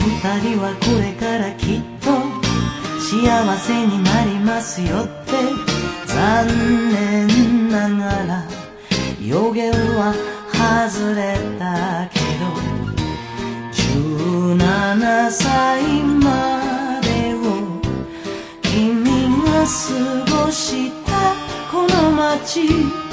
二人はこれからきっと幸せになりますよって。残念ながら予言は外れたけど、17歳までを君が過ごしたこの街